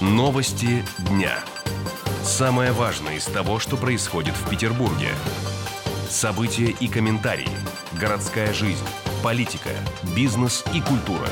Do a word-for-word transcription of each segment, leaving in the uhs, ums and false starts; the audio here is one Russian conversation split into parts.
Новости дня. Самое важное из того, что происходит в Петербурге. События и комментарии. Городская жизнь, политика, бизнес и культура.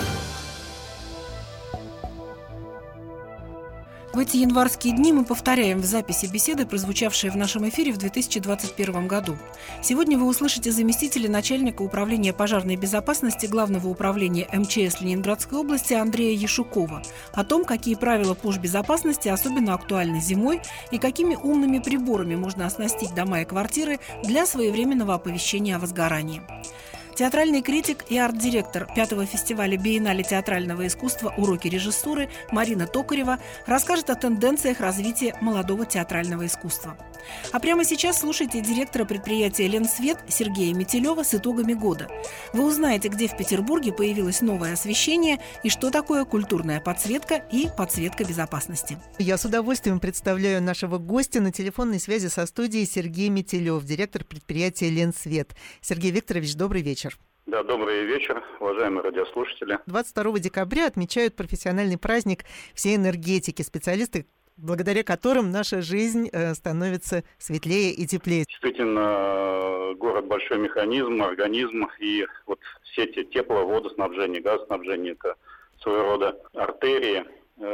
В эти январские дни мы повторяем в записи беседы, прозвучавшие в нашем эфире в две тысячи двадцать первом году. Сегодня вы услышите заместителя начальника управления пожарной безопасности Главного управления эм че эс Ленинградской области Андрея Яшукова о том, какие правила пожбезопасности особенно актуальны зимой и какими умными приборами можно оснастить дома и квартиры для своевременного оповещения о возгорании. Театральный критик и арт-директор пятого фестиваля биеннале театрального искусства «Уроки режиссуры» Марина Токарева расскажет о тенденциях развития молодого театрального искусства. А прямо сейчас слушайте директора предприятия «Ленсвет» Сергея Метелева с итогами года. Вы узнаете, где в Петербурге появилось новое освещение и что такое культурная подсветка и подсветка безопасности. Я с удовольствием представляю нашего гостя на телефонной связи со студией Сергей Метелев, директор предприятия «Ленсвет». Сергей Викторович, добрый вечер. Да, добрый вечер, уважаемые радиослушатели. двадцать второго декабря отмечают профессиональный праздник всей энергетики, специалисты, благодаря которым наша жизнь становится светлее и теплее. Действительно, город большой механизм, организм, и вот сети тепло, водоснабжения, газоснабжения – это своего рода артерии,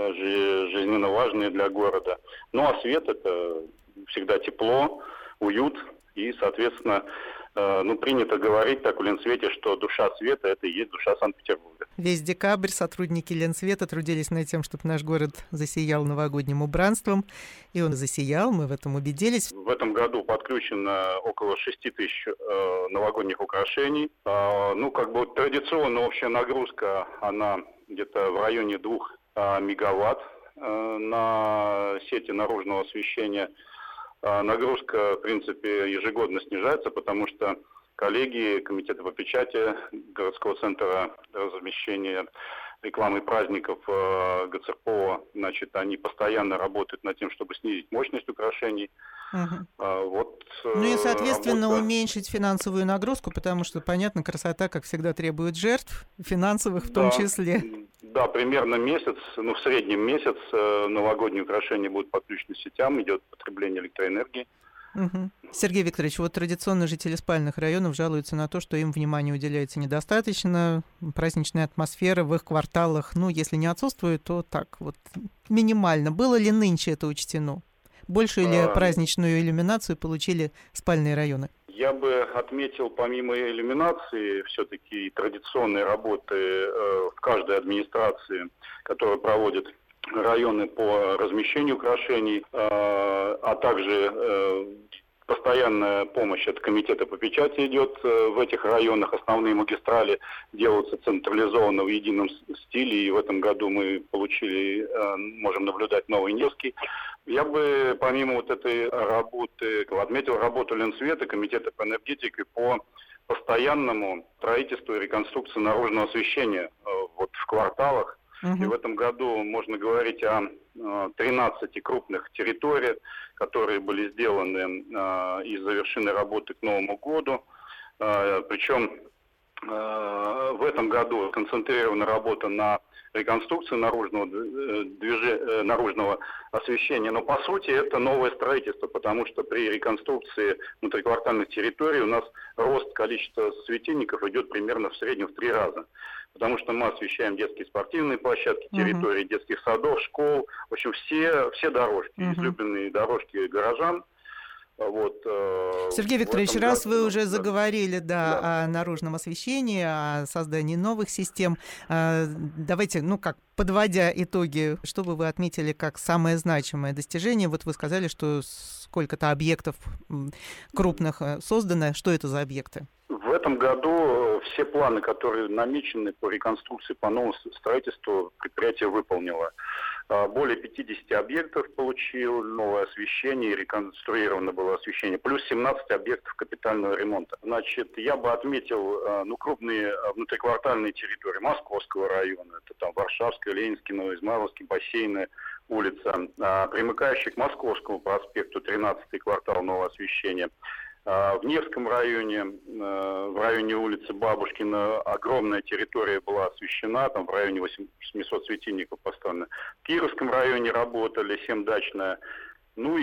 жизненно важные для города. Ну а свет – это всегда тепло, уют и, соответственно, ну, принято говорить так в Ленсвете, что душа света – это и есть душа Санкт-Петербурга. Весь декабрь сотрудники Ленсвета трудились над тем, чтобы наш город засиял новогодним убранством. И он засиял, мы в этом убедились. В этом году подключено около шести тысяч э, новогодних украшений. Э, ну, как бы традиционно общая нагрузка, она где-то в районе двух э, мегаватт э, на сети наружного освещения. Нагрузка, в принципе, ежегодно снижается, потому что коллеги Комитета по печати городского центра размещения рекламы праздников ГЦРПО, значит, они постоянно работают над тем, чтобы снизить мощность украшений. Угу. Вот, ну и, соответственно, работа... уменьшить финансовую нагрузку, потому что, понятно, красота, как всегда, требует жертв, финансовых в том да. числе. Да, примерно месяц, ну в среднем месяц новогодние украшения будут подключены к сетям, идет потребление электроэнергии. Угу. Сергей Викторович, вот традиционно жители спальных районов жалуются на то, что им внимания уделяется недостаточно, праздничная атмосфера в их кварталах, ну, если не отсутствует, то так вот минимально. Было ли нынче это учтено? Большую ли а... праздничную иллюминацию получили спальные районы? Я бы отметил, помимо иллюминации, все-таки традиционной работы э, в каждой администрации, которая проводит районы по размещению украшений, э, а также э, постоянная помощь от Комитета по печати идет э, в этих районах. Основные магистрали делаются централизованно в едином стиле, и в этом году мы получили, э, можем наблюдать новый Невский. Я бы, помимо вот этой работы, отметил работу Ленсвета, Комитета по энергетике, по постоянному строительству и реконструкции наружного освещения э, вот в кварталах. Uh-huh. И в этом году можно говорить о тринадцати крупных территориях, которые были сделаны э, и завершены работы к Новому году. Э, причем э, в этом году концентрирована работа на реконструкции наружного, движения, наружного освещения. Но по сути это новое строительство, потому что при реконструкции внутриквартальных территорий у нас рост количества светильников идет примерно в среднем в три раза. Потому что мы освещаем детские спортивные площадки, территории uh-huh. детских садов, школ, в общем, все, все дорожки, uh-huh. излюбленные дорожки горожан. Вот, э, Сергей Викторович, раз году, вы уже да, заговорили да, да. о наружном освещении, о создании новых систем, э, давайте, ну как, подводя итоги, что бы вы отметили как самое значимое достижение? Вот вы сказали, что сколько-то объектов крупных создано. Что это за объекты? В этом году все планы, которые намечены по реконструкции, по новому строительству, предприятие выполнило. Более пятидесяти объектов получил новое освещение, реконструировано было освещение, плюс семнадцать объектов капитального ремонта. Значит, я бы отметил, ну, крупные внутриквартальные территории Московского района, это там Варшавская, Ленинский, Новоизмайловский, Бассейная улица, примыкающий к Московскому проспекту, тринадцатый квартал, новое освещение. В Невском районе, в районе улицы Бабушкина, огромная территория была освещена, там в районе восьмисот светильников поставлено. В Кировском районе работали, семь-дачная. Ну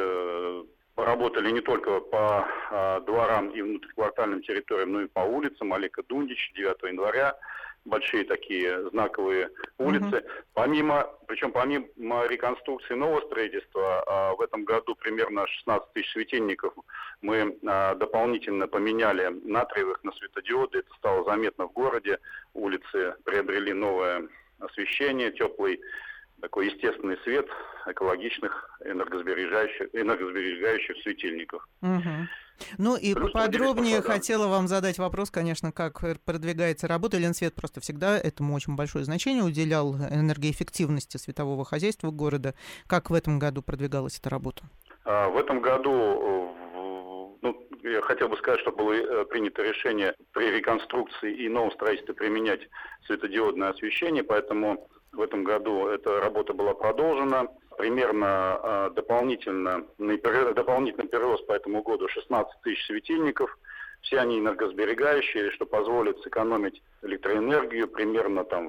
и поработали не только по дворам и внутриквартальным территориям, но и по улицам. Олега Дундич, девятого января. Большие такие знаковые улицы. Mm-hmm. Помимо, причем помимо реконструкции нового строительства, а в этом году примерно шестнадцать тысяч светильников мы а, дополнительно поменяли натриевых на светодиоды. Это стало заметно в городе. Улицы приобрели новое освещение, теплый такой естественный свет экологичных, энергосберегающих, энергосберегающих светильников. Угу. Ну и Плюс поподробнее хотела вам задать вопрос, конечно, как продвигается работа. Ленсвет просто всегда этому очень большое значение уделял, энергоэффективности светового хозяйства города. Как в этом году продвигалась эта работа? А, в этом году, ну, я хотел бы сказать, что было принято решение при реконструкции и новом строительстве применять светодиодное освещение, поэтому в этом году эта работа была продолжена. Примерно э, дополнительно, дополнительный прирост по этому году шестнадцать тысяч светильников. Все они энергосберегающие, что позволит сэкономить электроэнергию примерно там,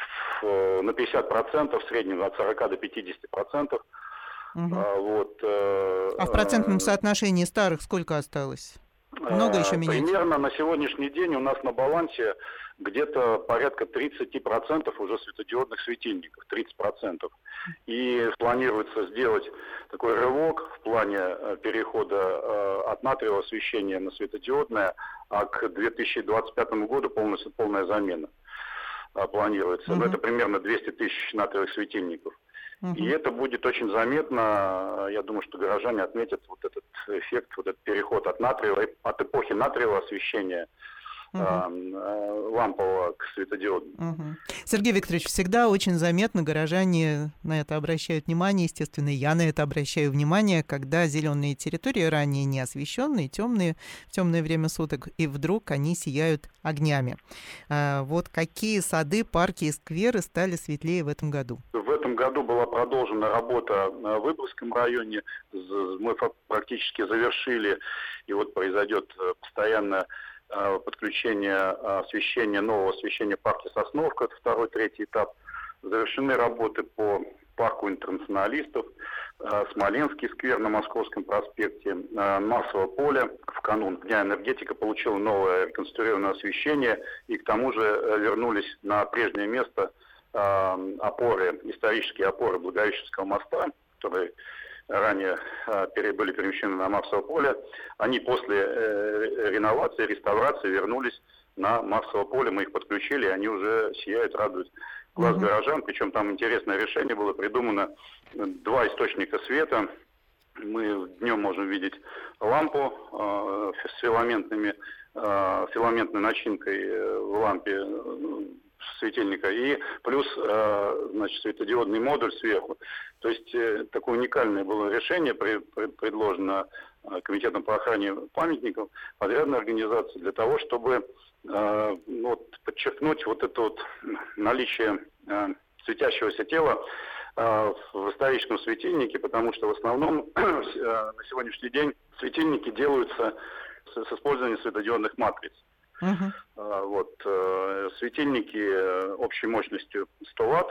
в, на пятьдесят процентов, в среднем от сорока до пятидесяти процентов. Угу. А, вот, э, а в процентном соотношении старых сколько осталось? Много еще менять? Примерно на сегодняшний день у нас на балансе где-то порядка тридцать процентов уже светодиодных светильников, тридцать процентов. И планируется сделать такой рывок в плане перехода от натриевого освещения на светодиодное, а к две тысячи двадцать пятому году полностью, полная замена планируется. Uh-huh. Это примерно двести тысяч натриевых светильников. Uh-huh. И это будет очень заметно. Я думаю, что горожане отметят вот этот эффект, вот этот переход от натриевого, от эпохи натриевого освещения Uh-huh. лампового к светодиоду. Uh-huh. Сергей Викторович, всегда очень заметно, горожане на это обращают внимание, естественно, я на это обращаю внимание, когда зеленые территории, ранее не освещенные, темные, в темное время суток, и вдруг они сияют огнями. А вот какие сады, парки и скверы стали светлее в этом году? В этом году была продолжена работа в Выборгском районе, мы практически завершили, и вот произойдет постоянно подключение освещения, нового освещения парка Сосновка, это второй, третий этап. Завершены работы по парку интернационалистов, Смоленский сквер на Московском проспекте, Марсово поле в канун Дня энергетика получило новое реконструированное освещение, и к тому же вернулись на прежнее место опоры, исторические опоры Благовещенского моста, которые ранее э, были перемещены на Марсово поле. Они после э, реновации, реставрации вернулись на Марсово поле. Мы их подключили, и они уже сияют, радуют глаз mm-hmm. горожан. Причем там интересное решение было придумано. Два источника света. Мы днем можем видеть лампу э, с филаментными, э, филаментной начинкой в лампе светильника, и плюс, э, значит, светодиодный модуль сверху. То есть э, такое уникальное было решение, при, при, предложено э, Комитетом по охране памятников, подрядной организации, для того, чтобы э, вот, подчеркнуть вот это вот наличие э, светящегося тела э, в историческом светильнике, потому что в основном э, на сегодняшний день светильники делаются с, с использованием светодиодных матриц. Uh-huh. А, вот, э, светильники общей мощностью сто ватт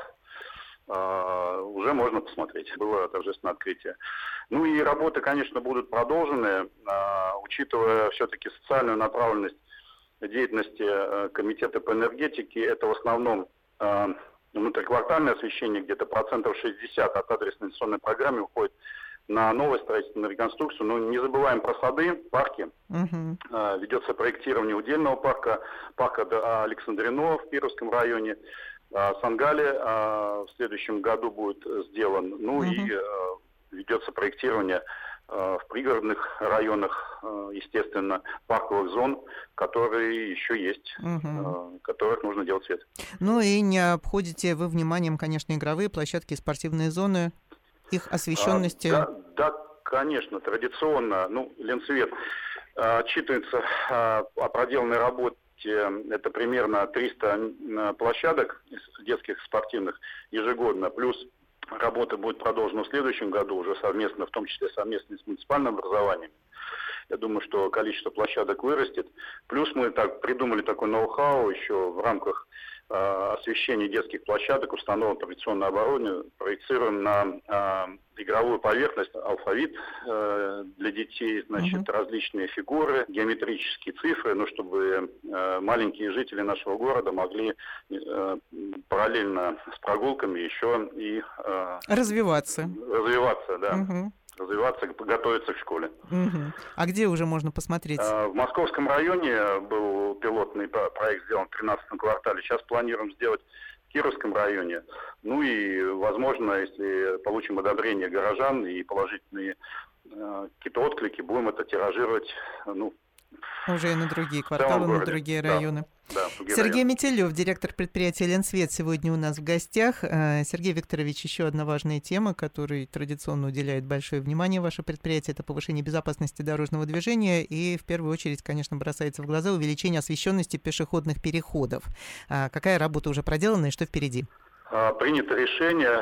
э, уже можно посмотреть. Было торжественное открытие. Ну и работы, конечно, будут продолжены, э, учитывая все-таки социальную направленность деятельности э, Комитета по энергетике. Это в основном э, внутриквартальное освещение, где-то процентов шестьдесят от адресной инвестиционной программы уходит на новое строительство, на реконструкцию. Но не забываем про сады, парки. Uh-huh. Ведется проектирование удельного парка, парка Александринова в Кировском районе. Сангале в следующем году будет сделан. Ну uh-huh. и ведется проектирование в пригородных районах, естественно, парковых зон, которые еще есть, uh-huh. которых нужно делать свет. Ну и не обходите вы вниманием, конечно, игровые площадки и спортивные зоны, их освещенности? А, да, да, конечно, традиционно. Ну, Ленсвет а, отчитывается а, о проделанной работе. Это примерно триста площадок детских спортивных ежегодно. Плюс работа будет продолжена в следующем году уже совместно, в том числе совместно с муниципальным образованием. Я думаю, что количество площадок вырастет. Плюс мы так придумали такой ноу-хау еще в рамках э, освещения детских площадок, установок традиционного оборудования, проецируем на э, игровую поверхность алфавит э, для детей, значит, uh-huh. различные фигуры, геометрические цифры, ну, чтобы э, маленькие жители нашего города могли э, параллельно с прогулками еще и э, развиваться. Развиваться, да. Uh-huh. Развиваться, готовиться к школе. Uh-huh. А где уже можно посмотреть? Э, в Московском районе был пилотный проект сделан в тринадцатом квартале. Сейчас планируем сделать в Кировском районе. Ну и, возможно, если получим одобрение горожан и положительные э, какие-то отклики, будем это тиражировать, ну, уже и на другие кварталы, на другие районы. Да, да, Сергей Метелев, директор предприятия «Ленсвет», сегодня у нас в гостях. Сергей Викторович, еще одна важная тема, которой традиционно уделяет большое внимание ваше предприятие, это повышение безопасности дорожного движения и, в первую очередь, конечно, бросается в глаза увеличение освещенности пешеходных переходов. Какая работа уже проделана и что впереди? Принято решение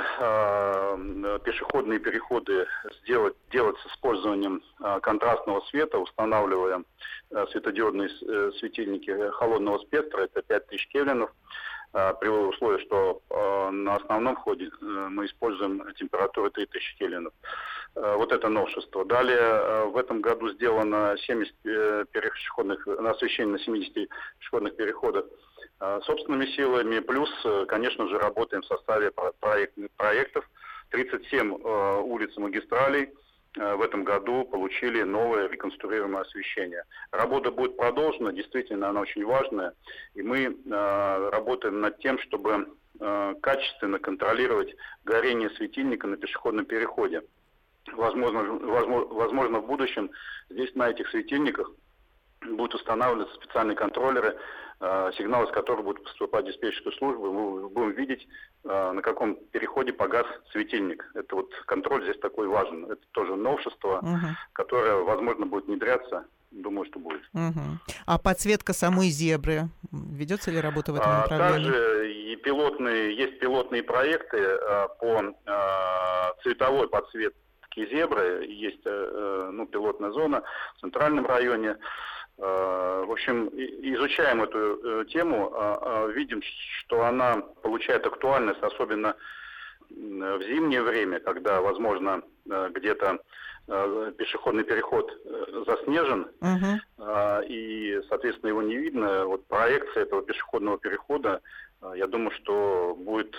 э, пешеходные переходы сделать, делать с использованием э, контрастного света, устанавливая э, светодиодные э, светильники холодного спектра, это пять тысяч кельвинов, э, при условии, что э, на основном входе э, мы используем температуру три тысячи кельвинов. Э, вот это новшество. Далее э, в этом году сделано семьдесят э, пешеходных, освещение на семидесяти пешеходных переходах собственными силами, плюс, конечно же, работаем в составе проектных проектов. тридцать семь э, улиц и магистралей э, в этом году получили новое реконструируемое освещение. Работа будет продолжена, действительно, она очень важная, и мы э, работаем над тем, чтобы э, качественно контролировать горение светильника на пешеходном переходе. Возможно, возможно, возможно, в будущем здесь на этих светильниках будут устанавливаться специальные контроллеры, сигналы с которых будут поступать в диспетчерскую службу. Мы будем видеть, на каком переходе погас светильник. Это вот контроль здесь такой важен. Это тоже новшество, угу. которое, возможно, будет внедряться. Думаю, что будет. Угу. А подсветка самой зебры? Ведется ли работа в этом направлении? Также и пилотные, есть пилотные проекты по цветовой подсветке зебры. Есть ну, пилотная зона в центральном районе. В общем, изучаем эту тему, видим, что она получает актуальность, особенно в зимнее время, когда, возможно, где-то пешеходный переход заснежен, uh-huh. и, соответственно, его не видно. Вот проекция этого пешеходного перехода, я думаю, что будет,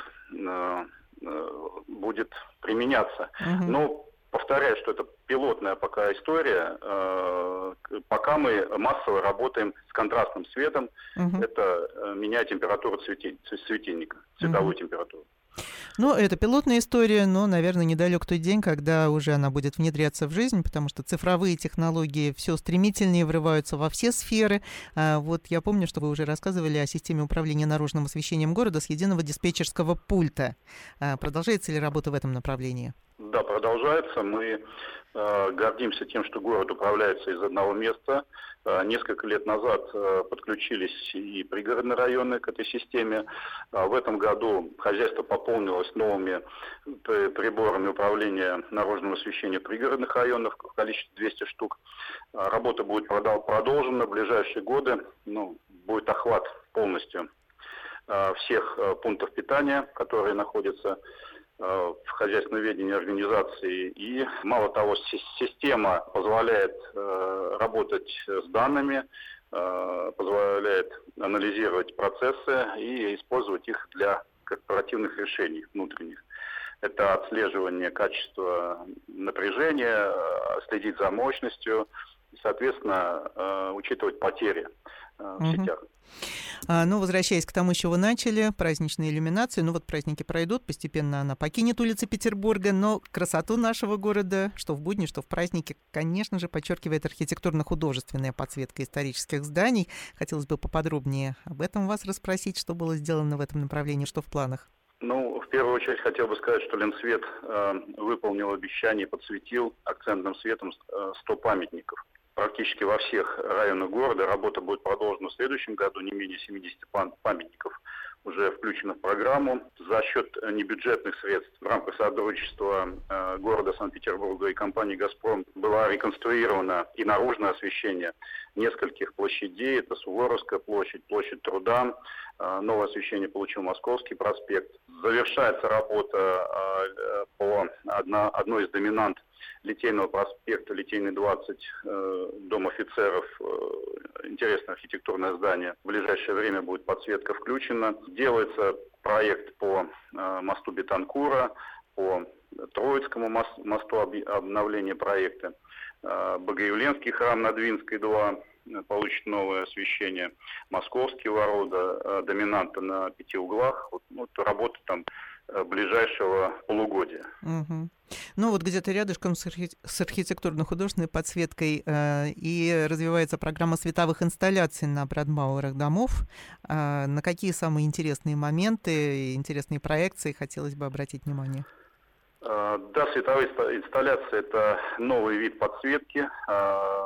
будет применяться. Uh-huh. Но повторяю, что это пилотная пока история. Пока мы массово работаем с контрастным светом, uh-huh. это меняет температуру светильника, цветовую uh-huh. температуру. Ну, это пилотная история, но, наверное, недалек тот день, когда уже она будет внедряться в жизнь, потому что цифровые технологии все стремительнее врываются во все сферы. А вот я помню, что вы уже рассказывали о системе управления наружным освещением города с единого диспетчерского пульта. А продолжается ли работа в этом направлении? Да, продолжается. Мы э, гордимся тем, что город управляется из одного места. Э, несколько лет назад э, подключились и пригородные районы к этой системе. Э, в этом году хозяйство пополнилось новыми приборами управления наружным освещением пригородных районов в количестве двести штук. Э, работа будет продолжена в ближайшие годы. Ну, будет охват полностью э, всех э, пунктов питания, которые находятся в хозяйственном ведении организации. И мало того, система позволяет э, работать с данными, э, позволяет анализировать процессы и использовать их для корпоративных решений внутренних. Это отслеживание качества напряжения, следить за мощностью и, соответственно, э, учитывать потери э, в угу. сетях. А, ну, возвращаясь к тому, с чего начали, праздничные иллюминации. Ну, вот праздники пройдут, постепенно она покинет улицы Петербурга, но красоту нашего города, что в будни, что в праздники, конечно же, подчеркивает архитектурно-художественная подсветка исторических зданий. Хотелось бы поподробнее об этом вас расспросить, что было сделано в этом направлении, что в планах. Ну, в первую очередь хотел бы сказать, что Ленсвет э, выполнил обещание и подсветил акцентным светом э, сто памятников. Практически во всех районах города работа будет продолжена в следующем году, не менее семидесяти памятников уже включено в программу. За счет небюджетных средств в рамках сотрудничества э, города Санкт-Петербурга и компании «Газпром» была реконструирована и наружное освещение нескольких площадей. Это Суворовская площадь, площадь Труда. Э, новое освещение получил Московский проспект. Завершается работа э, по одна, одной из доминант Литейного проспекта, Литейный двадцать, э, Дом офицеров, э, интересное архитектурное здание. В ближайшее время будет подсветка включена. Делается проект по э, мосту Бетанкура, по Троицкому мосту, мосту обновления проекта. Э, Богоявленский храм на Двинской два получит новое освещение. Московские ворота, э, доминанты на пяти углах. Вот, ну, работа там ближайшего полугодия. Угу. Ну вот где-то рядышком с, архи... с архитектурно-художественной подсветкой э, и развивается программа световых инсталляций на Брандмауэрах домов. Э, на какие самые интересные моменты, интересные проекции хотелось бы обратить внимание? Э, да, световые инсталляции – это новый вид подсветки, э,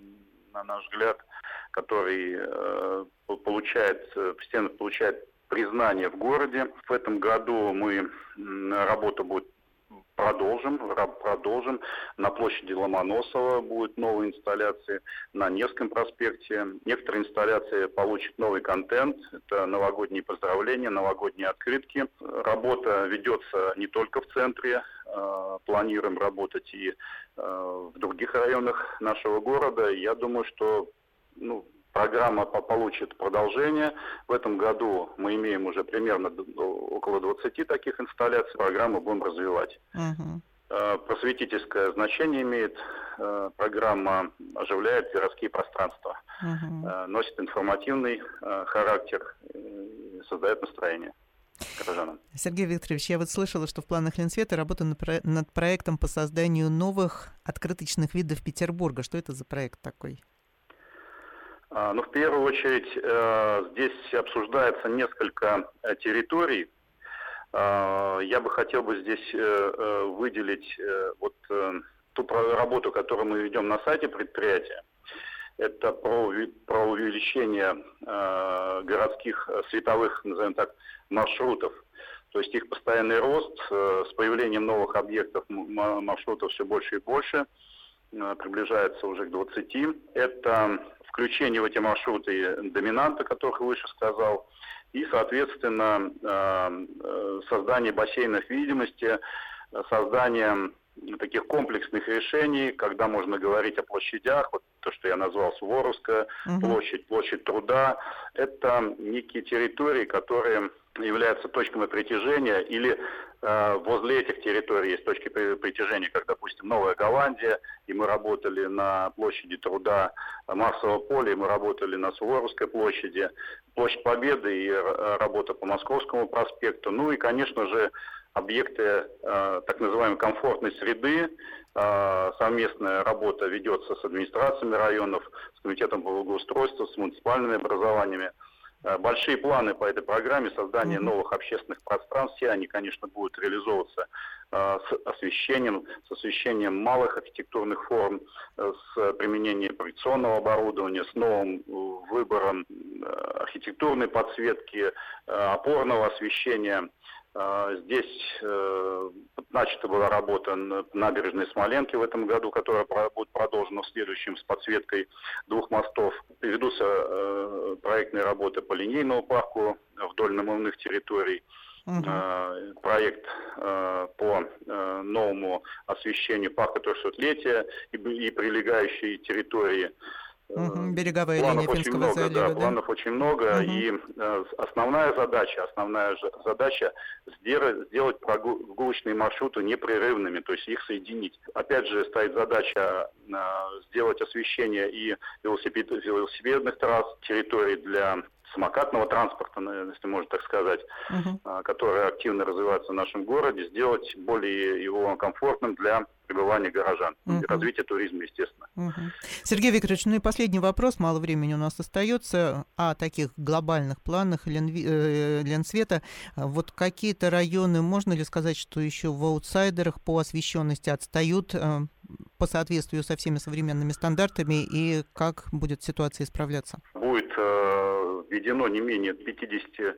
на наш взгляд, который э, получает, постепенно получает признание в городе. В этом году мы работу будет продолжим, продолжим. На площади Ломоносова будут новые инсталляции, на Невском проспекте. Некоторые инсталляции получат новый контент. Это новогодние поздравления, новогодние открытки. Работа ведется не только в центре. Планируем работать и в других районах нашего города. Я думаю, что ну, программа получит продолжение. В этом году мы имеем уже примерно около двадцати таких инсталляций. Программу будем развивать. Uh-huh. Просветительское значение имеет. Программа оживляет городские пространства. Uh-huh. Носит информативный характер, создает настроение горожанам. Сергей Викторович, я вот слышала, что в планах Ленсвета работа над проектом по созданию новых открыточных видов Петербурга. Что это за проект такой? Ну, в первую очередь, здесь обсуждается несколько территорий. Я бы хотел бы здесь выделить вот ту работу, которую мы ведем на сайте предприятия. Это про, про увеличение городских световых, назовем так, маршрутов. То есть их постоянный рост с появлением новых объектов маршрутов все больше и больше. Приближается уже к двадцати. Это включение в эти маршруты доминанта, которых выше сказал, и, соответственно, создание бассейнов видимости, создание таких комплексных решений, когда можно говорить о площадях, вот то, что я назвал Суворовская uh-huh. площадь, площадь Труда, это некие территории, которые являются точками притяжения, или э, возле этих территорий есть точки притяжения, как, допустим, Новая Голландия, и мы работали на площади Труда, Марсового поля, и мы работали на Суворовской площади, Площадь Победы и э, работа по Московскому проспекту, ну и, конечно же, объекты э, так называемой комфортной среды. Э, совместная работа ведется с администрациями районов, с комитетом по благоустройству, с муниципальными образованиями. Э, большие планы по этой программе создания mm-hmm. новых общественных пространств. Все они, конечно, будут реализовываться э, с освещением, с освещением малых архитектурных форм, э, с применением проекционного оборудования, с новым выбором э, архитектурной подсветки, э, опорного освещения. Здесь э, начата была работа на набережной Смоленки в этом году, которая будет продолжена в следующем с подсветкой двух мостов. Ведутся э, проектные работы по линейному парку вдоль намывных территорий. Uh-huh. Э, проект э, по э, новому освещению парка трехсотлетия и, и прилегающей территории. Угу, береговая планов линия Финского много, залива, да, да? Планов очень много, угу. и э, основная задача, основная задача сделать, сделать прогулочные маршруты непрерывными, то есть их соединить. Опять же, стоит задача э, сделать освещение и велосипед, велосипедных трасс, территорий для самокатного транспорта, если можно так сказать, uh-huh. которые активно развиваются в нашем городе, сделать более его комфортным для пребывания горожан, uh-huh. и развития туризма, естественно. Uh-huh. Сергей Викторович, ну и последний вопрос, мало времени у нас остается, о таких глобальных планах Ленсвета. Вот какие-то районы, можно ли сказать, что еще в аутсайдерах по освещенности отстают по соответствию со всеми современными стандартами, и как будет ситуация исправляться? Будет э, введено не менее пятьдесят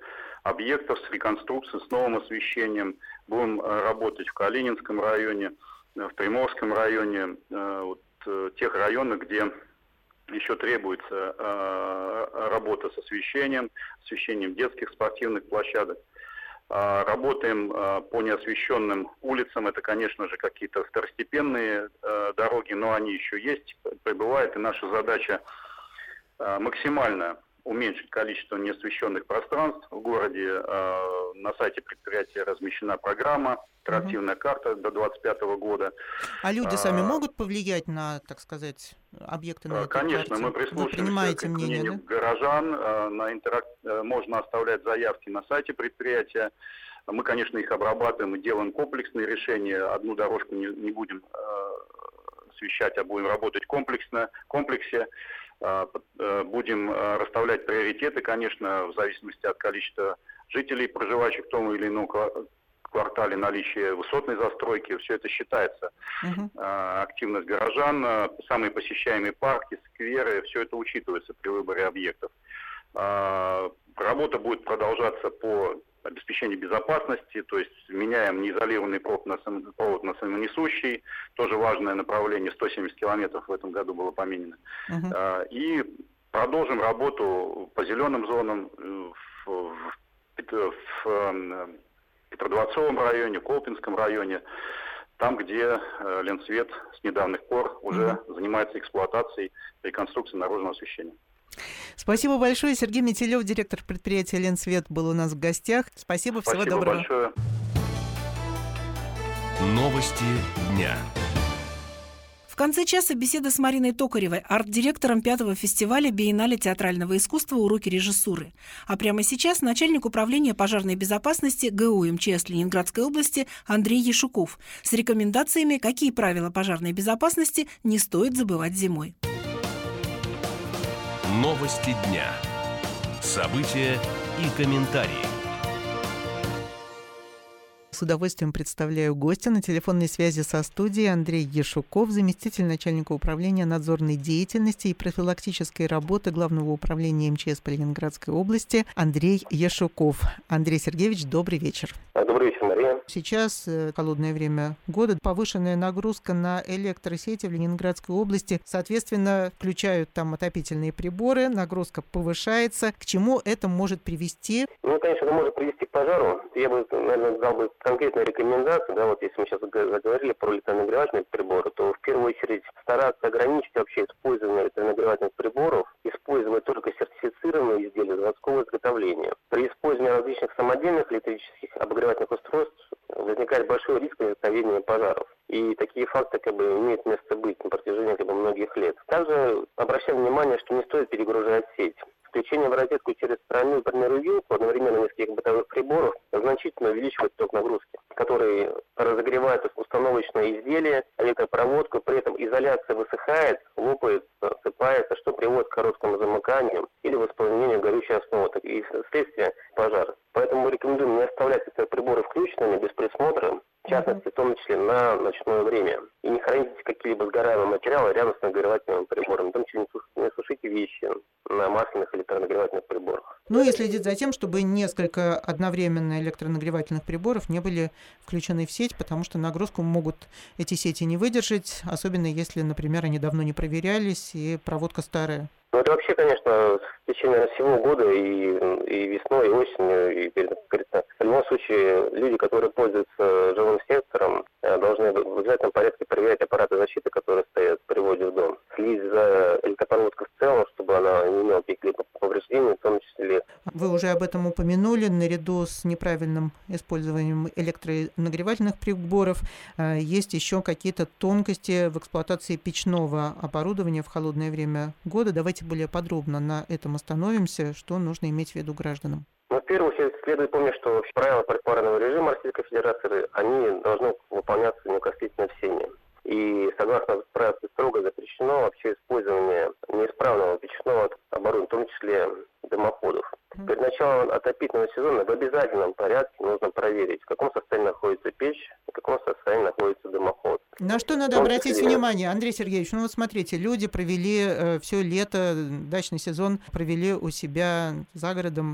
объектов с реконструкцией, с новым освещением. Будем работать в Калининском районе, в Приморском районе, вот, тех районах, где еще требуется работа с освещением, освещением детских спортивных площадок. Работаем по неосвещенным улицам. Это, конечно же, какие-то второстепенные дороги, но они еще есть, прибывают. И наша задача максимально уменьшить количество неосвещенных пространств в городе. На сайте предприятия размещена программа, интерактивная угу. карта до двадцать пятого года. А люди а, сами могут повлиять на, так сказать, объекты на этой Конечно, карте? мы прислушиваемся к мнению да? горожан. На интерак... Можно оставлять заявки на сайте предприятия. Мы, конечно, их обрабатываем и делаем комплексные решения. Одну дорожку не, не будем освещать, а будем работать комплексно, в комплексе. Будем расставлять приоритеты, конечно, в зависимости от количества жителей, проживающих в том или ином квартале, наличие высотной застройки. Все это считается. Uh-huh. Активность горожан, самые посещаемые парки, скверы, все это учитывается при выборе объектов. Работа будет продолжаться по обеспечению безопасности, то есть меняем неизолированный провод на, сам, провод на самонесущий, тоже важное направление, сто семьдесят километров в этом году было поменено. Uh-huh. И продолжим работу по зеленым зонам в, в, в Петродворцовом районе, Колпинском районе, там, где Ленсвет с недавних пор уже uh-huh. занимается эксплуатацией реконструкции наружного освещения. Спасибо большое. Сергей Метелев, директор предприятия «Ленсвет», был у нас в гостях. Спасибо, всего Спасибо доброго. Большое. Новости дня. В конце часа беседа с Мариной Токаревой, арт-директором пятого фестиваля биеннале театрального искусства «Уроки режиссуры». А прямо сейчас начальник управления пожарной безопасности ГУ МЧС Ленинградской области Андрей Яшуков с рекомендациями, какие правила пожарной безопасности не стоит забывать зимой. Новости дня. События и комментарии. С удовольствием представляю гостя на телефонной связи со студией Андрей Яшуков, заместитель начальника управления надзорной деятельности и профилактической работы Главного управления МЧС по Ленинградской области Андрей Яшуков. Андрей Сергеевич, добрый вечер. Добрый вечер, Мария. Сейчас холодное время года, повышенная нагрузка на электросети в Ленинградской области, соответственно, включают там отопительные приборы, нагрузка повышается. К чему это может привести? Ну, конечно, это может привести к пожару. Я бы, наверное, дал бы конкретные рекомендации, да, вот если мы сейчас заговорили про электронагревательные приборы, то в первую очередь стараться ограничить вообще использование электронагревательных приборов, использовать только сертифицированные изделия заводского изготовления. При использовании различных самодельных электрических обогревательных устройств возникает большой риск возникновения пожаров. И такие факты как бы имеют место быть на протяжении как бы, многих лет. Также обращаем внимание, что не стоит перегружать сеть. Включение в розетку через тройную примерную вилку одновременно нескольких бытовых приборов значительно увеличивает ток нагрузки, который разогревает установочное изделие, электропроводку, при этом изоляция высыхает, лопается, осыпается, что приводит к короткому замыканию или воспламенению горючей основы, и следствие пожара. Поэтому рекомендуем не оставлять эти приборы включенными без присмотра, в частности, в том числе на ночное время. И не храните какие-либо сгораемые материалы рядом с нагревательными приборами. В том числе не сушите вещи на масляных электронагревательных приборах. Ну и следить за тем, чтобы несколько одновременно электронагревательных приборов не были включены в сеть, потому что нагрузку могут эти сети не выдержать, особенно если, например, они давно не проверялись и проводка старая. Ну, это вообще, конечно, в течение всего года, и, и весной, и осенью, и, как говорится, в любом случае, люди, которые пользуются жилым сектором, должны в обязательном порядке проверять аппараты защиты, которые стоят при вводе в дом. Следить за электропроводкой в целом, чтобы она не имела каких-либо повреждений, в том числе. Вы уже об этом упомянули. Наряду с неправильным использованием электронагревательных приборов есть еще какие-то тонкости в эксплуатации печного оборудования в холодное время года. Давайте более подробно на этом остановимся, что нужно иметь в виду гражданам. Ну, в первую очередь, следует помнить, что правила предпожарного режима Российской Федерации, они должны выполняться неукоснительно всеми. И согласно правилам строго запрещено вообще использование неисправного печного оборудования, в том числе дымоходов. Перед началом отопительного сезона в обязательном порядке нужно проверить, в каком состоянии находится печь, в каком состоянии находится дымоход. На что надо обратить внимание, Андрей Сергеевич? Ну вот смотрите, люди провели э, все лето, дачный сезон провели у себя за городом,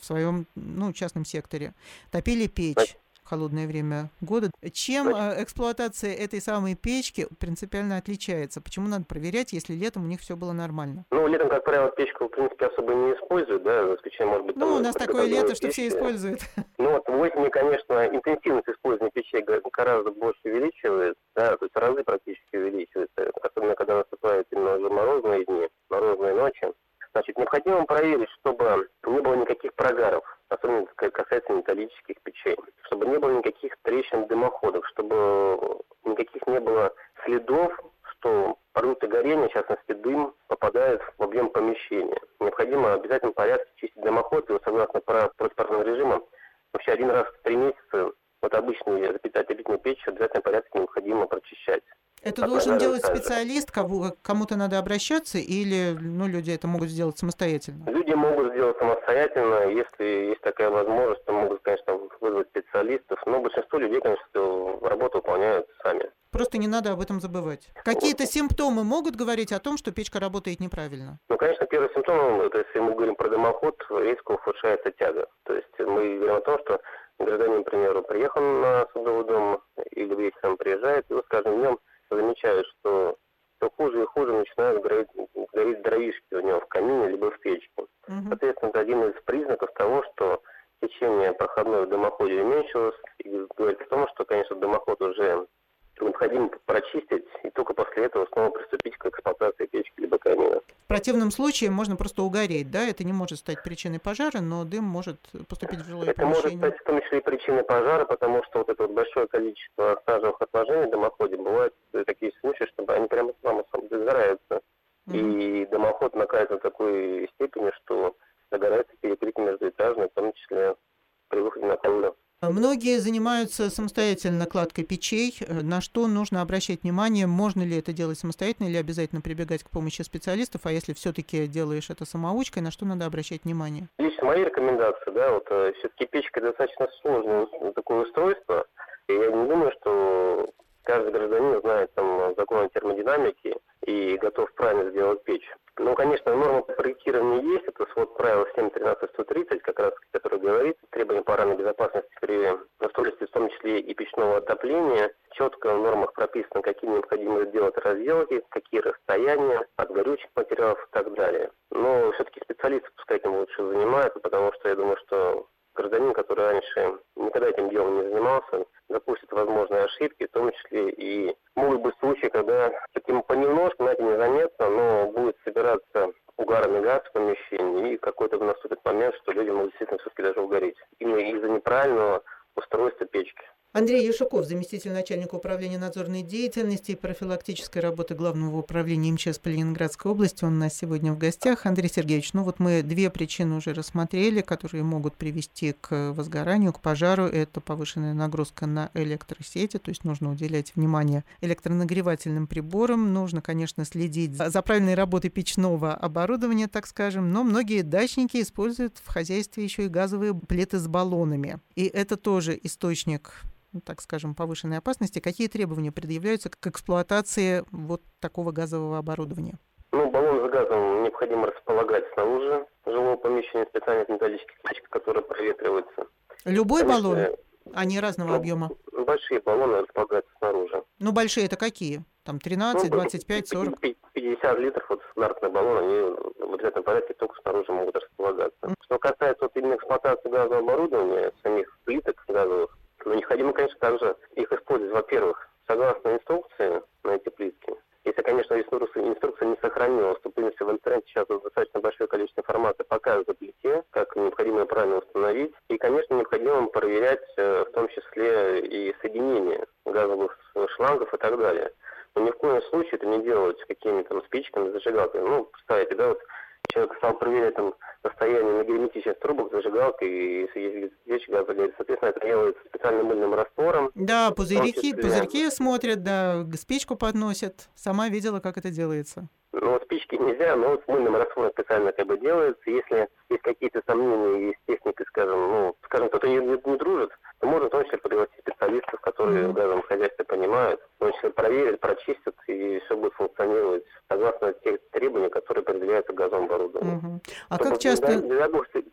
в своем, ну, частном секторе. Топили печь в холодное время года. Чем эксплуатация этой самой печки принципиально отличается? Почему надо проверять, если летом у них все было нормально? Ну, летом, как правило, печку, в принципе, особо не используют, да, за исключением, может быть... Ну, там, у нас такое лето, что печки. все используют. Ну, вот в осени, конечно, интенсивность использования печей гораздо больше увеличивается, да, то есть разы практически увеличивается, особенно когда наступают именно уже морозные дни, морозные ночи. Значит, необходимо проверить, чтобы не было никаких прогаров, особенно касается металлических печей, чтобы не было никаких трещин дымоходов, чтобы никаких не было следов, что продукты горения, в частности дым, попадают в объем помещения. Необходимо в обязательном порядке чистить дымоход, и согласно противопожарного режима, вообще один раз в три месяца вот обычную отопительную печь в обязательном порядке необходимо прочищать. Это должен делать специалист, кому, кому-то надо обращаться, или ну, люди это могут сделать самостоятельно? Люди могут сделать самостоятельно, если есть такая возможность, то могут, конечно, вызвать специалистов, но большинство людей, конечно, работу выполняют сами. Просто не надо об этом забывать. Какие-то симптомы могут говорить о том, что печка работает неправильно? Ну, конечно, первый симптом, это если мы говорим про дымоход, резко ухудшается тяга. То есть мы говорим о том, что гражданин, к примеру, приехал на судовой дом, или вечером приезжает, и вот, скажем, днем замечают, что все хуже и хуже начинают гореть, гореть дровишки у него в камине либо в печке. Uh-huh. Соответственно, это один из признаков того, что течение проходное в дымоходе уменьшилось, и говорит о том, что, конечно, дымоход уже необходимо прочистить, и только после этого снова приступить к эксплуатации печки либо камина. В противном случае можно просто угореть, да? Это не может стать причиной пожара, но дым может поступить в жилое это помещение. Это может стать в том числе и причиной пожара, потому что вот это вот большое количество сажевых отложений в дымоходе, бывают такие случаи, что они прямо само догораются. Mm-hmm. И дымоход накалится до такой степени, что догорается перекрытие междуэтажное, в том числе при выходе на кухню. Многие занимаются самостоятельно кладкой печей. На что нужно обращать внимание? Можно ли это делать самостоятельно или обязательно прибегать к помощи специалистов? А если все-таки делаешь это самоучкой, на что надо обращать внимание? Лично мои рекомендации, да, вот все-таки печка достаточно сложное такое устройство. И я не думаю, что каждый гражданин знает там закон термодинамики и готов правильно сделать печь. Ну, конечно, норма проектирования есть, это свод правил семь тринадцать сто тридцать, как раз, который говорит, требования пожарной безопасности при строительстве, в том числе и печного отопления. Четко в нормах прописано, какие необходимо сделать разделки, какие расстояния от горючих материалов и так далее. Но все-таки специалисты пускай этим лучше занимаются, потому что я думаю, что гражданин, который раньше никогда этим делом не занимался, допустит возможные ошибки, в том числе и могут быть случаи, когда таким понемножку, знаете, незаметно, но будет собираться угарный газ в помещении, и какой-то наступит момент, что люди могут действительно все-таки даже угореть. Именно из-за неправильного устройства печки. Андрей Юшуков, заместитель начальника управления надзорной деятельности и профилактической работы Главного управления МЧС по Ленинградской области. Он у нас сегодня в гостях. Андрей Сергеевич, ну вот мы две причины уже рассмотрели, которые могут привести к возгоранию, к пожару. Это повышенная нагрузка на электросети, то есть нужно уделять внимание электронагревательным приборам. Нужно, конечно, следить за правильной работой печного оборудования, так скажем, но многие дачники используют в хозяйстве еще и газовые плиты с баллонами. И это тоже источник, ну, так скажем, повышенной опасности. Какие требования предъявляются к эксплуатации вот такого газового оборудования? Ну, баллон с газом необходимо располагать снаружи жилого помещения, специальных металлических печек, которые проветриваются. Любой Конечно, баллон? Они разного ну, объема? Большие баллоны располагаются снаружи. Ну, большие это какие? Там тринадцать, двадцать пять, сорок? пятьдесят литров, вот стандартный баллон, они в обязательном порядке только снаружи могут располагаться. Mm. Что касается вот именно эксплуатации газового оборудования, самих плиток газовых, ну, необходимо, конечно, также их использовать, во-первых, согласно инструкции на эти плитки. Если, конечно, инструкция, инструкция не сохранилась, то, в принципе, в интернете сейчас достаточно большое количество информации показывает о плите, как необходимо ее правильно установить. И, конечно, необходимо проверять, в том числе, и соединение газовых шлангов и так далее. Но ни в коем случае это не делать с какими-то там спичками, зажигалками. Ну, представьте, да, вот человек стал проверять там состояние на герметичных трубах зажигалкой, и если есть свечи газогорит, соответственно, это делается специальным мыльным раствором. Да, пузырьки, пузырьки смотрят, да, спичку подносят. Сама видела, как это делается. Ну, спички нельзя, но вот с мыльным раствором специально как бы делается. Если есть какие-то сомнения, есть техника, скажем, ну, скажем, кто-то не, не, не дружит, то можно в том числе пригласить специалистов, которые mm-hmm. в газовом хозяйстве понимают, в том числе проверят, прочистят, и все будет функционировать согласно тех требований, которые определяются газовым оборудованием. Mm-hmm. А как часто... Не дай, не дай бог,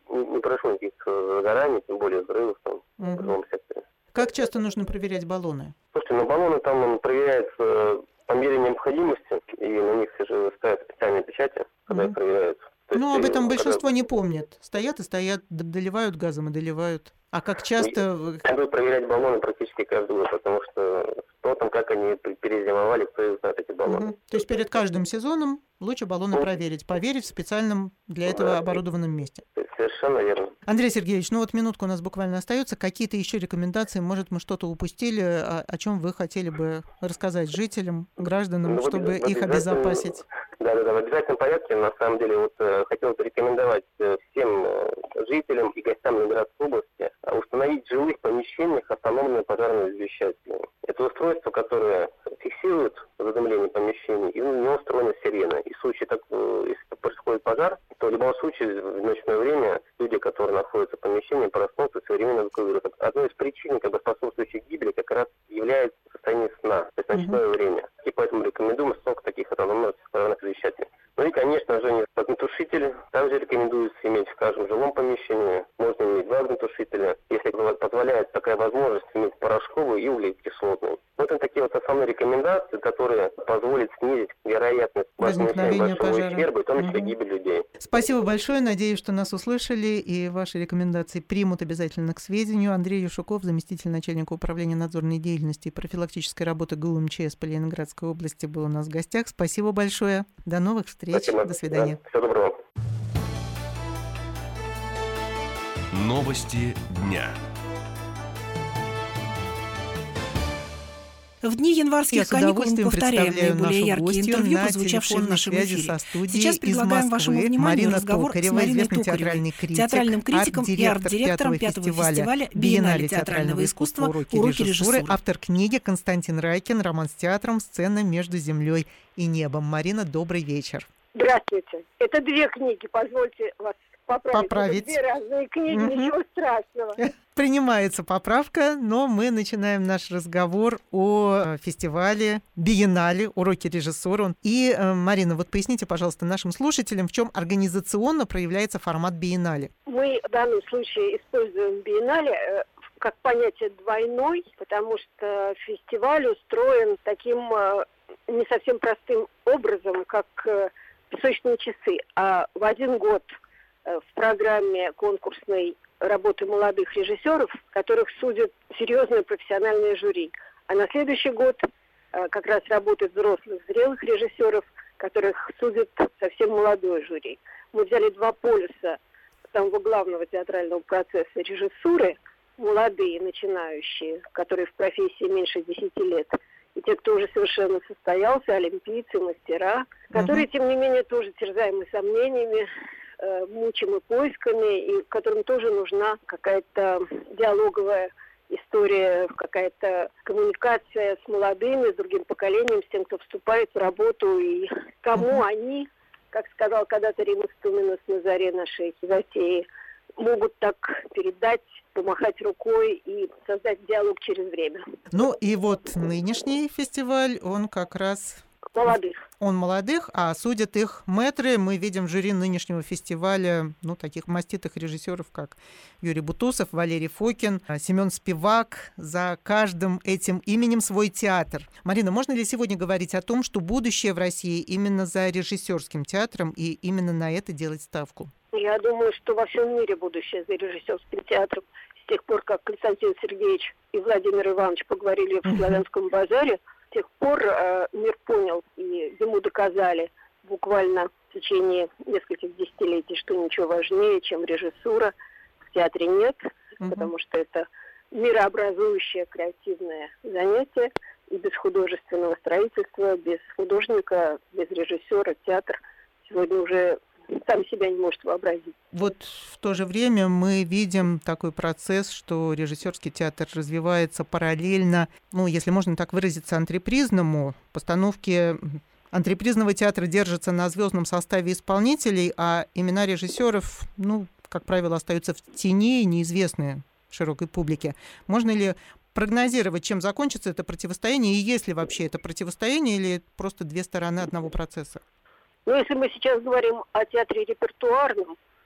не, не прошло никаких загораний, тем более взрывов там, угу. в жилом секторе. Как часто нужно проверять баллоны? Слушайте, ну баллоны там проверяются по мере необходимости, и на них же ставят специальные печати, когда угу. их проверяются. Ну, об этом когда... большинство не помнит. Стоят и стоят, доливают газом и доливают. А как часто... Я буду проверять баллоны практически каждый год, потому что то, там, как они перезимовали, кто их знает, эти баллоны. Угу. То есть перед каждым сезоном лучше баллоны ну, проверить, поверить в специальном для этого да, оборудованном месте. Совершенно верно. Андрей Сергеевич, ну вот минутка у нас буквально остается. Какие-то еще рекомендации, может, мы что-то упустили, о, о чем вы хотели бы рассказать жителям, гражданам, ну, чтобы в, их обезопасить? Да-да-да, в обязательном порядке, на самом деле, вот э, хотел бы рекомендовать э, всем э, жителям и гостям Ленинградской области установить в жилых помещениях автономные пожарные извещатели. Это устройство, которое фиксирует задымление помещений, и в него устроена сирена. И в случае, так, если происходит пожар, то в любом случае в ночное время люди, которые находятся в помещении, проснутся и своевременно эвакуируют. Одной из причин, как бы, способствующих гибели, как раз является состояние сна, то есть ночное mm-hmm. время. И поэтому рекомендуем столько таких автономных пожарных извещателей. Ну и, конечно же, огнетушители также рекомендуется иметь в каждом жилом помещении. Можно иметь два огнетушителя, если позволяет такая возможность иметь порошковый и углекислотный. Вот это такие вот основные рекомендации, которые позволят снизить вероятность возникновения большого ущерба, и в том числе гибель людей. Спасибо большое. Надеюсь, что нас услышали и ваши рекомендации примут обязательно к сведению. Андрей Юшуков, заместитель начальника управления надзорной деятельности и профилактической работы ГУ МЧС по Ленинградской области, был у нас в гостях. Спасибо большое. До новых встреч. Спасибо. До свидания. Да. Всего доброго. Новости дня. В дни январских каникул мы повторяем наиболее яркие интервью, на прозвучавшие в нашем эфире. Сейчас предлагаем вашему вниманию Марина разговор Токарева, с Мариной Токаревой, театральный критик, театральным критиком и арт-директором пятого фестиваля Биеннале театрального искусства «Уроки, Уроки режиссуры», режиссуры, автор книги Константин Райкин «Роман с театром. Сцена между землей и небом». Марина, добрый вечер. Здравствуйте. Это две книги, позвольте вас поправить. Поправить. Это две разные книги, угу. Ничего страшного. Принимается поправка, но мы начинаем наш разговор о фестивале Биеннале «Уроки режиссуры». И, Марина, вот поясните, пожалуйста, нашим слушателям, в чем организационно проявляется формат Биеннале. Мы в данном случае используем Биеннале как понятие двойной, потому что фестиваль устроен таким не совсем простым образом, как песочные часы, а в один год в программе конкурсной работы молодых режиссеров, которых судят серьезные профессиональные жюри. А на следующий год как раз работают взрослых, зрелых режиссеров, которых судят совсем молодое жюри. Мы взяли два полюса самого главного театрального процесса режиссуры, молодые, начинающие, которые в профессии меньше десяти лет, и те, кто уже совершенно состоялся, олимпийцы, мастера, которые, тем не менее, тоже терзаемы сомнениями, э, мучимы поисками, и которым тоже нужна какая-то диалоговая история, какая-то коммуникация с молодыми, с другим поколением, с тем, кто вступает в работу, и кому они, как сказал когда-то Римус Туминус на заре нашей затеи, могут так передать, помахать рукой и создать диалог через время. Ну и вот нынешний фестиваль, он как раз... Молодых. Он молодых, а судят их мэтры. Мы видим в жюри нынешнего фестиваля, ну, таких маститых режиссеров, как Юрий Бутусов, Валерий Фокин, Семен Спивак. За каждым этим именем свой театр. Марина, можно ли сегодня говорить о том, что будущее в России именно за режиссерским театром и именно на это делать ставку? Я думаю, что во всем мире будущее за режиссерским театром. С тех пор, как Константин Сергеевич и Владимир Иванович поговорили в Славянском базаре, с тех пор э, мир понял и ему доказали буквально в течение нескольких десятилетий, что ничего важнее, чем режиссура, в театре нет, uh-huh. потому что это мирообразующее креативное занятие, и без художественного строительства, без художника, без режиссера театр сегодня уже сам себя не может вообразить. Вот в то же время мы видим такой процесс, что режиссерский театр развивается параллельно, ну, если можно так выразиться, антрепризному. Постановки антрепризного театра держатся на звездном составе исполнителей, а имена режиссеров, ну, как правило, остаются в тени, неизвестные широкой публике. Можно ли прогнозировать, чем закончится это противостояние, и есть ли вообще это противостояние, или просто две стороны одного процесса? Ну, если мы сейчас говорим о театре репертуарном,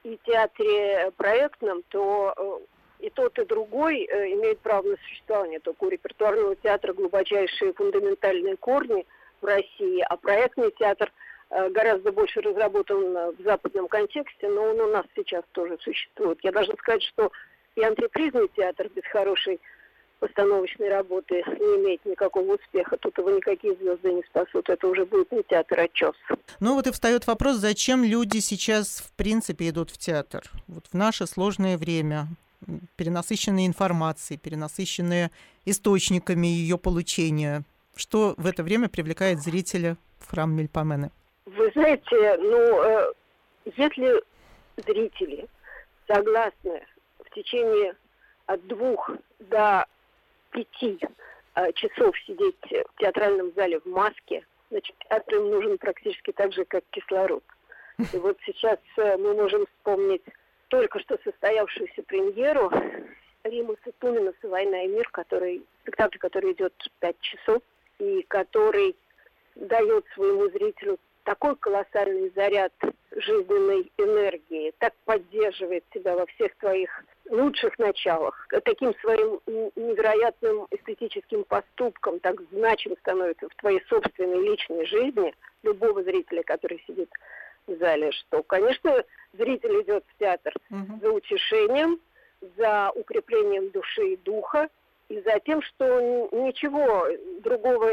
и театре проектном, то и тот, и другой имеют право на существование. Только у репертуарного театра глубочайшие фундаментальные корни в России, а проектный театр гораздо больше разработан в западном контексте, но он у нас сейчас тоже существует. Я должна сказать, что и антрепризный театр без хорошей постановочной работы не имеет никакого успеха. Тут его никакие звезды не спасут. Это уже будет не театр, а чес. Ну вот и встает вопрос, зачем люди сейчас в принципе идут в театр? Вот в наше сложное время, перенасыщенные информацией, перенасыщенные источниками ее получения. Что в это время привлекает зрителя в храм Мельпомены? Вы знаете, ну, э, если зрители согласны в течение от двух до пяти э, часов сидеть в театральном зале в маске, значит, театр им нужен практически так же, как кислород. И вот сейчас э, мы можем вспомнить только что состоявшуюся премьеру Римаса Туминаса «Война и мир», который, спектакль, который идет пять часов, и который дает своему зрителю такой колоссальный заряд жизненной энергии, так поддерживает тебя во всех твоих лучших началах, таким своим невероятным эстетическим поступком так значим становится в твоей собственной личной жизни любого зрителя, который сидит в зале, что, конечно, зритель идет в театр uh-huh. за утешением, за укреплением души и духа, и за тем, что ничего другого,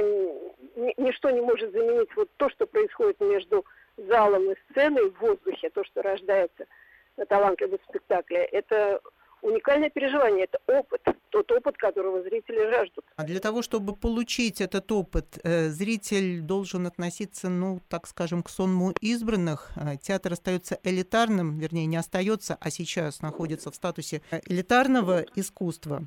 ничто не может заменить вот то, что происходит между залом и сценой в воздухе, то, что рождается на талантливом спектакле. Это уникальное переживание, это опыт, тот опыт, которого зрители жаждут. А для того, чтобы получить этот опыт, зритель должен относиться, ну, так скажем, к сонму избранных. Театр остается элитарным, вернее, не остается, а сейчас находится в статусе элитарного искусства.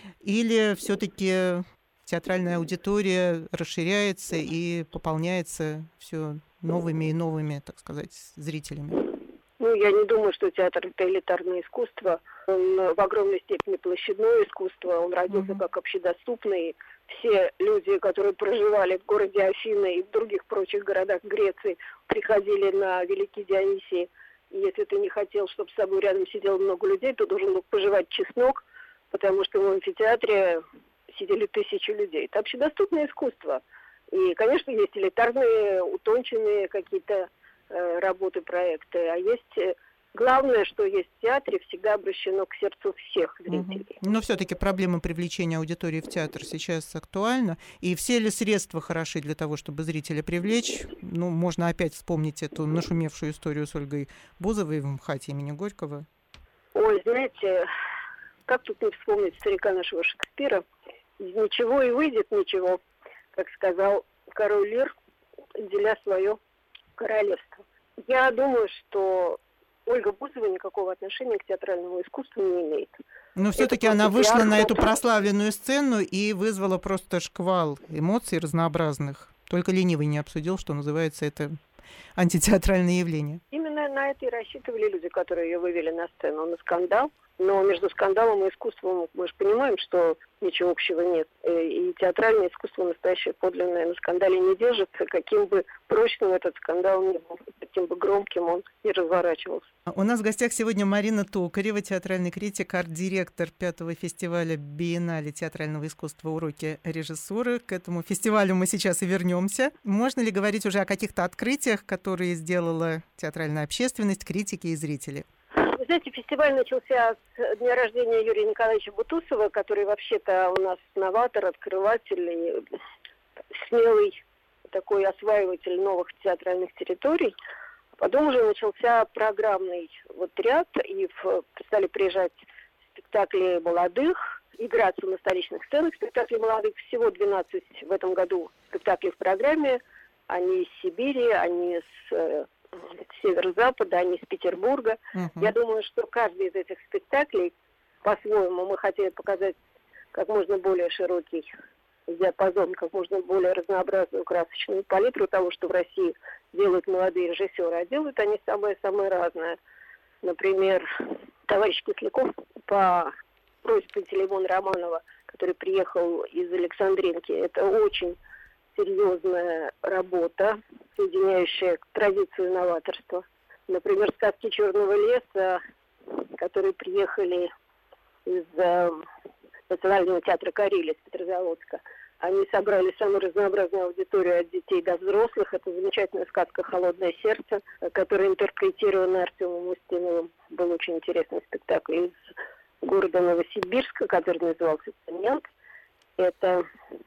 Или все-таки театральная аудитория расширяется и пополняется все новыми и новыми, так сказать, зрителями? Ну, я не думаю, что театр – это элитарное искусство. Он в огромной степени площадное искусство. Он родился uh-huh. как общедоступный. Все люди, которые проживали в городе Афины и в других прочих городах Греции, приходили на Великий Дионисий. И если ты не хотел, чтобы с собой рядом сидело много людей, то должен был пожевать чеснок, потому что в амфитеатре сидели тысячи людей. Это общедоступное искусство. И, конечно, есть элитарные, утонченные какие-то э, работы, проекты. А есть... Э, главное, что есть в театре, всегда обращено к сердцу всех зрителей. Угу. Но все-таки проблема привлечения аудитории в театр сейчас актуальна. И все ли средства хороши для того, чтобы зрителя привлечь? Ну, можно опять вспомнить эту нашумевшую историю с Ольгой Бузовой в МХАТе имени Горького. Ой, знаете... Как тут не вспомнить старика нашего Шекспира? Из ничего и выйдет ничего, как сказал король Лир, деля свое королевство. Я думаю, что Ольга Бузова никакого отношения к театральному искусству не имеет. Но все-таки она вышла на эту прославленную сцену и вызвала просто шквал эмоций разнообразных. Только ленивый не обсудил, что называется это антитеатральное явление. Именно на это и рассчитывали люди, которые ее вывели на сцену, на скандал. Но между скандалом и искусством мы же понимаем, что ничего общего нет. И театральное искусство настоящее, подлинное, на скандале не держится, каким бы прочным этот скандал ни был, каким бы громким он не разворачивался. У нас в гостях сегодня Марина Токарева, театральный критик, арт-директор пятого фестиваля Биеннале театрального искусства «Уроки режиссуры». К этому фестивалю мы сейчас и вернемся. Можно ли говорить уже о каких-то открытиях, которые сделала театральная общественность, критики и зрители? Вы знаете, фестиваль начался с дня рождения Юрия Николаевича Бутусова, который вообще-то у нас новатор, открыватель и смелый такой осваиватель новых театральных территорий. Потом уже начался программный вот ряд, и в, стали приезжать спектакли молодых, играться на столичных сценах. Спектакли молодых всего двенадцать в этом году спектаклей в программе. Они из Сибири, они с... с северо-запада, а не с Петербурга. Uh-huh. Я думаю, что каждый из этих спектаклей по-своему мы хотели показать как можно более широкий диапазон, как можно более разнообразную красочную палитру того, что в России делают молодые режиссеры, а делают они самое-самое разное. Например, товарищ Кисляков по просьбе Пантелеймона Романова, который приехал из Александринки, это очень серьезная работа, соединяющая традицию и новаторство. Например, «Сказки Черного леса», которые приехали из э, Национального театра «Карелия» с Петрозаводска. Они собрали самую разнообразную аудиторию от детей до взрослых. Это замечательная сказка «Холодное сердце», которая интерпретирована Артемом Устиновым. Был очень интересный спектакль из города Новосибирска, который назывался «Цемент». Это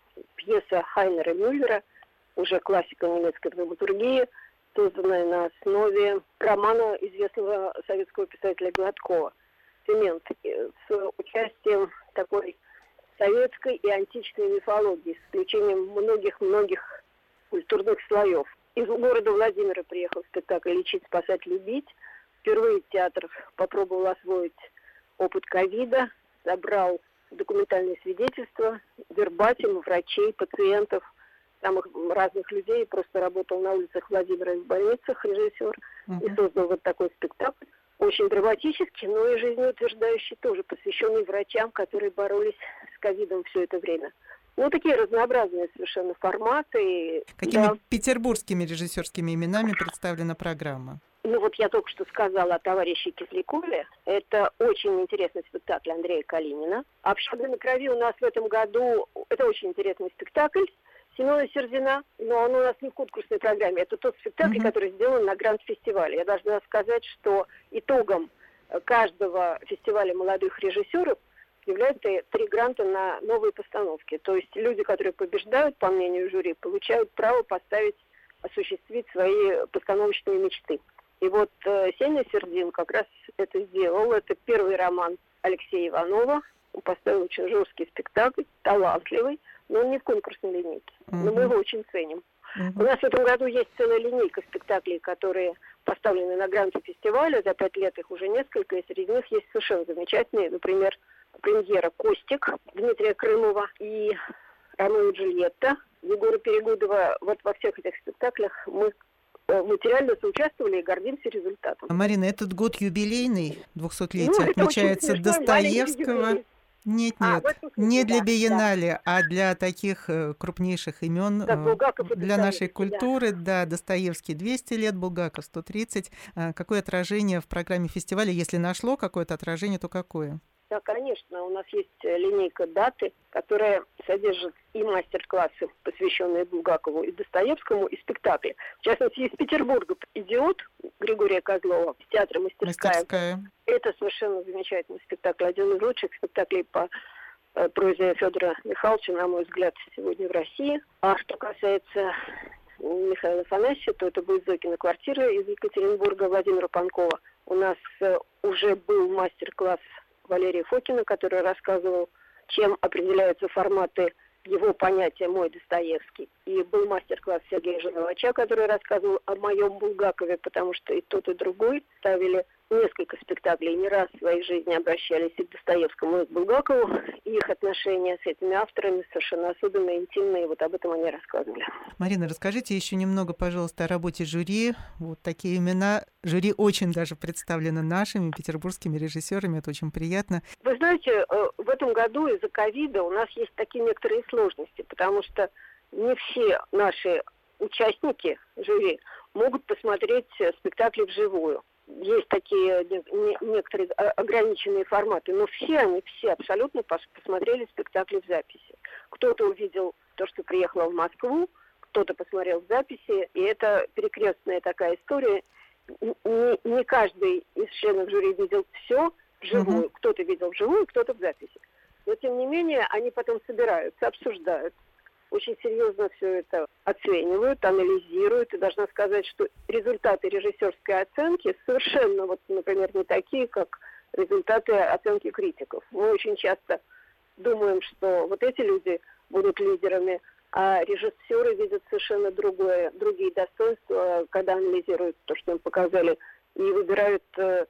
пьеса Хайнера Мюллера, уже классика немецкой драматургии, созданная на основе романа известного советского писателя Гладкова «Цемент», с участием такой советской и античной мифологии, с включением многих-многих культурных слоев. Из города Владимира приехал спектакль «Лечить, спасать, любить». Впервые театр попробовал освоить опыт ковида, собрал документальные свидетельства, вербатим, врачей, пациентов, самых разных людей, просто работал на улицах Владимира и в больницах режиссер, uh-huh. и создал вот такой спектакль. Очень драматический, но и жизнеутверждающий тоже, посвященный врачам, которые боролись с ковидом все это время. Ну, такие разнообразные совершенно форматы. Какими да. петербургскими режиссерскими именами представлена программа? Ну, вот я только что сказала о товарище Кислякове. Это очень интересный спектакль Андрея Калинина. «Общага на крови» у нас в этом году, это очень интересный спектакль Семена Сердина, но он у нас не в конкурсной программе. Это тот спектакль, mm-hmm. который сделан на Гранд-фестивале. Я должна сказать, что итогом каждого фестиваля молодых режиссеров являются три гранта на новые постановки. То есть люди, которые побеждают, по мнению жюри, получают право поставить, осуществить свои постановочные мечты. И вот э, Сеня Сердин как раз это сделал. Это первый роман Алексея Иванова. Он поставил очень жесткий спектакль, талантливый, но он не в конкурсной линейке. Uh-huh. Но мы его очень ценим. Uh-huh. У нас в этом году есть целая линейка спектаклей, которые поставлены на гранты фестиваля. За пять лет их уже несколько, и среди них есть совершенно замечательные. Например, премьера «Костик» Дмитрия Крымова и «Ромео и Джульетта» Егора Перегудова. Вот во всех этих спектаклях мы материально соучаствовали и гордимся результатом. Марина, этот год юбилейный, двухсотлетие, ну, отмечается Достоевского. Нет, нет, а, не для биеннале, да. а для таких крупнейших имен для нашей культуры. Да. да, Достоевский двести лет, Булгаков сто тридцать. Какое отражение в программе фестиваля? Если нашло какое-то отражение, то какое? Да, конечно, у нас есть линейка «Даты», которая содержит и мастер-классы, посвященные Булгакову и Достоевскому, и спектакли. В частности, из Петербурга «Идиот» Григория Козлова, из театра «Мастерская». «Мастерская». Это совершенно замечательный спектакль, один из лучших спектаклей по э, прозе Федора Михайловича, на мой взгляд, сегодня в России. А что касается Михаила Афанасьева, то это будет «Зойкина квартира» из Екатеринбурга Владимира Панкова. У нас э, уже был мастер-класс Валерия Фокина, который рассказывал, чем определяются форматы его понятия «мой Достоевский». И был мастер-класс Сергея Жановача, который рассказывал о моем Булгакове, потому что и тот, и другой ставили несколько спектаклей, не раз в своей жизни обращались и к Достоевскому, и к Булгакову, и их отношения с этими авторами совершенно особенные, интимные, вот об этом они рассказывали. Марина, расскажите еще немного, пожалуйста, о работе жюри. Вот такие имена. Жюри очень даже представлено нашими петербургскими режиссерами, это очень приятно. Вы знаете, в этом году из-за ковида у нас есть такие некоторые сложности, потому что не все наши участники жюри могут посмотреть спектакли вживую. Есть такие некоторые ограниченные форматы, но все они, все абсолютно посмотрели спектакли в записи. Кто-то увидел то, что приехало в Москву, кто-то посмотрел в записи, и это перекрестная такая история. Не, не каждый из членов жюри видел все вживую. Uh-huh. Кто-то видел вживую, кто-то в записи. Но, тем не менее, они потом собираются, обсуждают. Очень серьезно все это оценивают, анализируют. И должна сказать, что результаты режиссерской оценки совершенно, вот, например, не такие, как результаты оценки критиков. Мы очень часто думаем, что вот эти люди будут лидерами, а режиссеры видят совершенно другое, другие достоинства, когда анализируют то, что им показали, и выбирают э,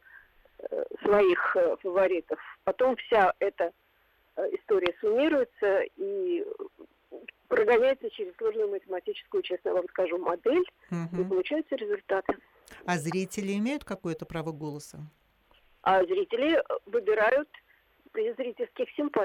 своих э, фаворитов. Потом вся эта э, история суммируется и прогоняется через сложную математическую, честно вам скажу, модель, угу. и получаются результаты. А зрители имеют какое-то право голоса? А зрители выбирают при зрительских симпатий.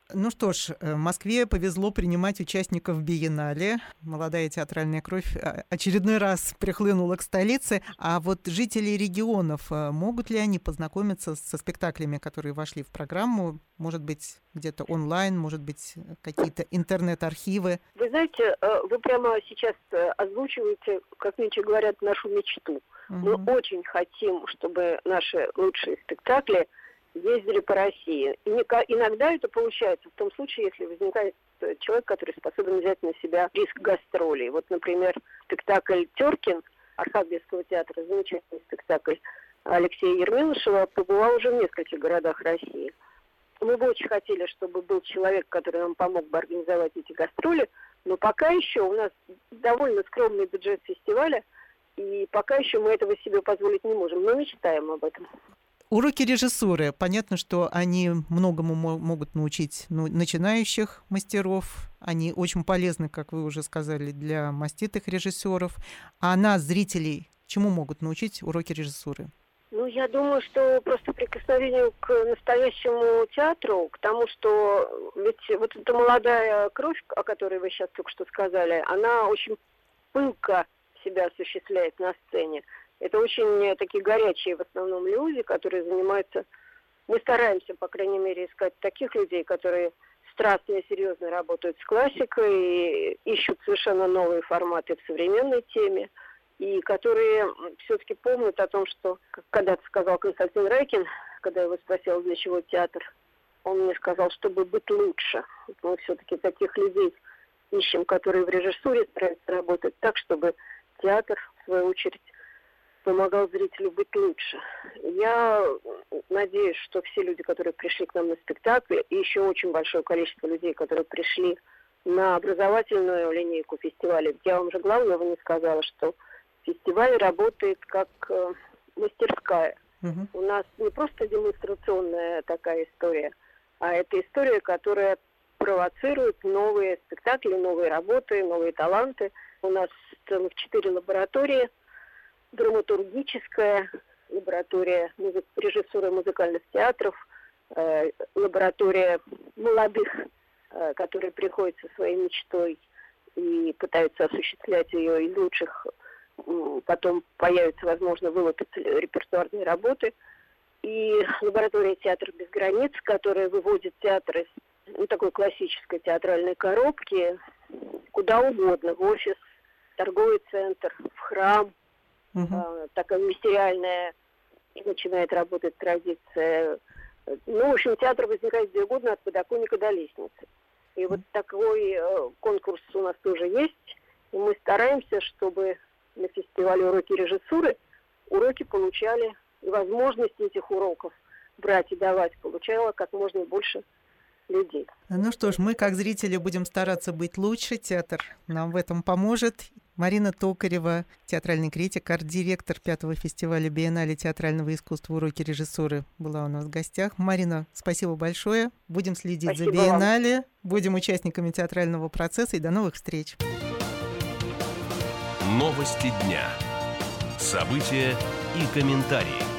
Ну что ж, Москве повезло принимать участников биеннале. Молодая театральная кровь очередной раз прихлынула к столице. А вот жители регионов, могут ли они познакомиться со спектаклями, которые вошли в программу? Может быть, где-то онлайн, может быть, какие-то интернет-архивы? Вы знаете, вы прямо сейчас озвучиваете, как нынче говорят, нашу мечту. Угу. Мы очень хотим, чтобы наши лучшие спектакли ездили по России. И иногда это получается в том случае, если возникает человек, который способен взять на себя риск гастролей. Вот, например, спектакль «Теркин» Архангельского театра, замечательный спектакль Алексея Ермилышева, побывал уже в нескольких городах России. Мы бы очень хотели, чтобы был человек, который нам помог бы организовать эти гастроли, но пока еще у нас довольно скромный бюджет фестиваля, и пока еще мы этого себе позволить не можем, но мечтаем об этом. Уроки режиссуры. Понятно, что они многому могут научить ну, начинающих мастеров. Они очень полезны, как вы уже сказали, для маститых режиссеров. А нас, зрителей, чему могут научить уроки режиссуры? Ну, я думаю, что просто прикосновению к настоящему театру, к тому, что ведь вот эта молодая кровь, о которой вы сейчас только что сказали, она очень пылко себя осуществляет на сцене. Это очень такие горячие в основном люди, которые занимаются... Мы стараемся, по крайней мере, искать таких людей, которые страстно и серьезно работают с классикой и ищут совершенно новые форматы в современной теме, и которые все-таки помнят о том, что, как когда-то сказал Константин Райкин, когда я его спросил, для чего театр, он мне сказал, чтобы быть лучше. Мы все-таки таких людей ищем, которые в режиссуре стараются работать так, чтобы театр, в свою очередь, помогал зрителю быть лучше. Я надеюсь, что все люди, которые пришли к нам на спектакль, и еще очень большое количество людей, которые пришли на образовательную линейку фестиваля, я вам же главного не сказала, что фестиваль работает как э, мастерская. Uh-huh. У нас не просто демонстрационная такая история, а это история, которая провоцирует новые спектакли, новые работы, новые таланты. У нас целых четыре лаборатории. Драматургическая лаборатория музы- режиссуры музыкальных театров, э, лаборатория молодых, э, которые приходят со своей мечтой и пытаются осуществлять ее из лучших. Э, потом появится, возможно, вылупят репертуарные работы. И лаборатория «Театр без границ», которая выводит театр из ну, такой классической театральной коробки куда угодно, в офис, в торговый центр, в храм. Uh-huh. Такая мистериальная, и начинает работать традиция. Ну, в общем, театр возникает где угодно, от подоконника до лестницы. И вот такой э, конкурс у нас тоже есть. И мы стараемся, чтобы на фестивале «Уроки режиссуры» уроки получали, и возможности этих уроков брать и давать получало как можно больше людей. Ну что ж, мы, как зрители, будем стараться быть лучше. Театр нам в этом поможет. Марина Токарева, театральный критик, арт-директор пятого фестиваля биеннале театрального искусства «Уроки режиссуры», была у нас в гостях. Марина, спасибо большое. Будем следить спасибо за биеннале, вам. Будем участниками театрального процесса и до новых встреч. Новости дня. События и комментарии.